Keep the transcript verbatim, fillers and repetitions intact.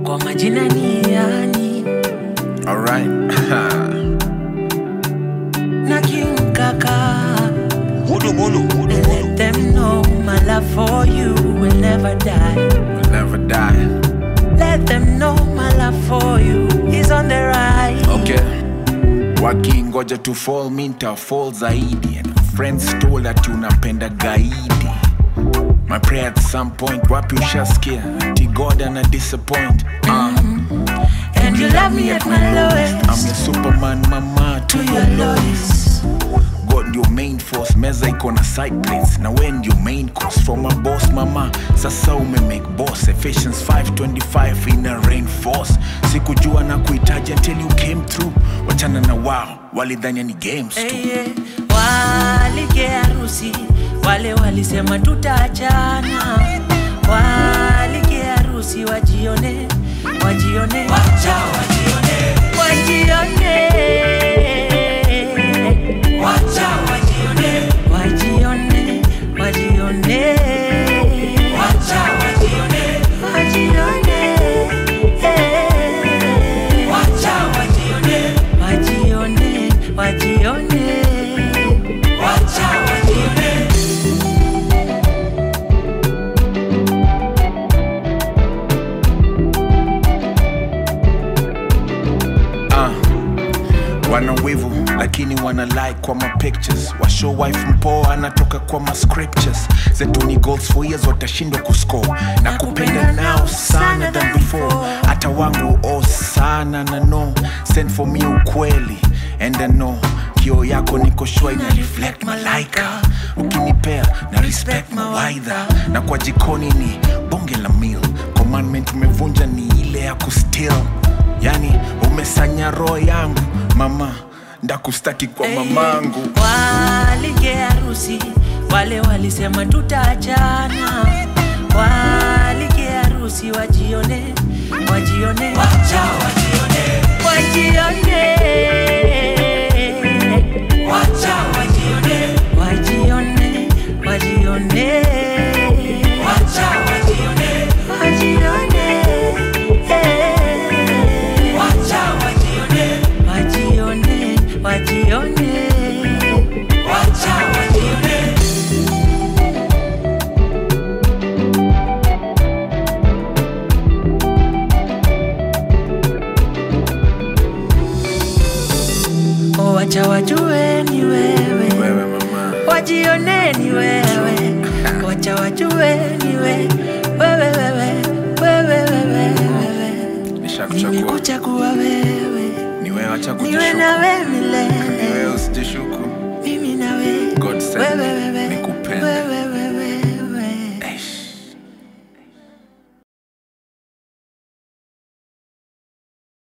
kwa majina ni yani. Alright. Na King Kaka. Woodoo, woodoo, woodoo, And let them know my love for you will never die. will never die. Let them know my love for you is on the rise. Okay. Wakingoja to fall minta fall zaidi. And friends told that you unapenda gaidi. My prayer at some point wapi ushasikia ati God ana disappoint. uh. And you love me at my lowest. I'm your Superman mama to your lowest. God your main force, meza iko na side plates. Na when your main course from a boss mama. Sasa ume make boss. Ephesians five twenty-five in a reinforce. Sikujua na kuitaja until you came through. Wachana na wao, walidhania ni games tu. Hey, yeah. Walike harusi, wale walisema tutaachana. Walike harusi wajione, wajione, wacha wajione, wajione, wacha wajione, wajione, wajione, wacha wajione, wajione, wacha wajione, wajione, wajione, wacha wajione. Wana wivu lakini wana like kwa ma pictures. Washow wife mpoa anatoka kwa ma scriptures. Zetu ni goals for years watashindwa kuscore. Na kupenda now sana than before. Hata wangu oh sana na no. Send for me ukweli and I know kio yako niko shua ina reflect malaika. Ukinipea na respect mawaidha. Na kwa jikoni ni bonge la meal. Commandment umevunja ni ile ya kustill. Yani umesanya roho yangu mama, ndakustaki kwa mamangu. Walike harusi, wale walisema tutaachana. Walike harusi wajione, wajione, wacha wajione, wajione, wacha wajione, wajione, wajione, wacha wajione, wajione, wacha wajione, wajione, wajione, wacha wajione. Oh, wacha wajue ni wewe, Wewe mama, wajione ni wewe, wacha wajue ni wewe, wewe wewe, wewe wewe wewe. nishakuchagua. Nimekuchagua wewe, Ni wewe, acha niwe kujishuku. nawe Ni milele. wewe usijishuku. Mimi